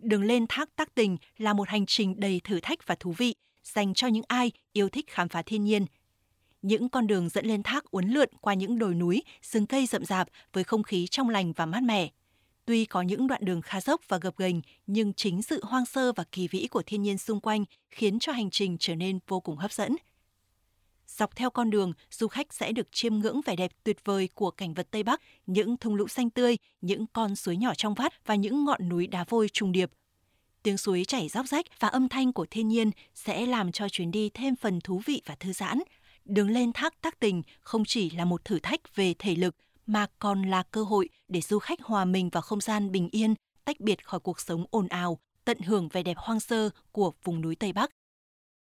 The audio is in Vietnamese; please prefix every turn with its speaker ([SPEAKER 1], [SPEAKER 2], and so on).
[SPEAKER 1] Đường lên thác Tác Tình là một hành trình đầy thử thách và thú vị dành cho những ai yêu thích khám phá thiên nhiên. Những con đường dẫn lên thác uốn lượn qua những đồi núi, rừng cây rậm rạp với không khí trong lành và mát mẻ. Tuy có những đoạn đường khá dốc và gập ghềnh, nhưng chính sự hoang sơ và kỳ vĩ của thiên nhiên xung quanh khiến cho hành trình trở nên vô cùng hấp dẫn. Dọc theo con đường, du khách sẽ được chiêm ngưỡng vẻ đẹp tuyệt vời của cảnh vật Tây Bắc, những thung lũng xanh tươi, những con suối nhỏ trong vắt và những ngọn núi đá vôi trùng điệp. Tiếng suối chảy róc rách và âm thanh của thiên nhiên sẽ làm cho chuyến đi thêm phần thú vị và thư giãn. Đường lên thác Tác Tình không chỉ là một thử thách về thể lực mà còn là cơ hội để du khách hòa mình vào không gian bình yên, tách biệt khỏi cuộc sống ồn ào, tận hưởng vẻ đẹp hoang sơ của vùng núi Tây Bắc.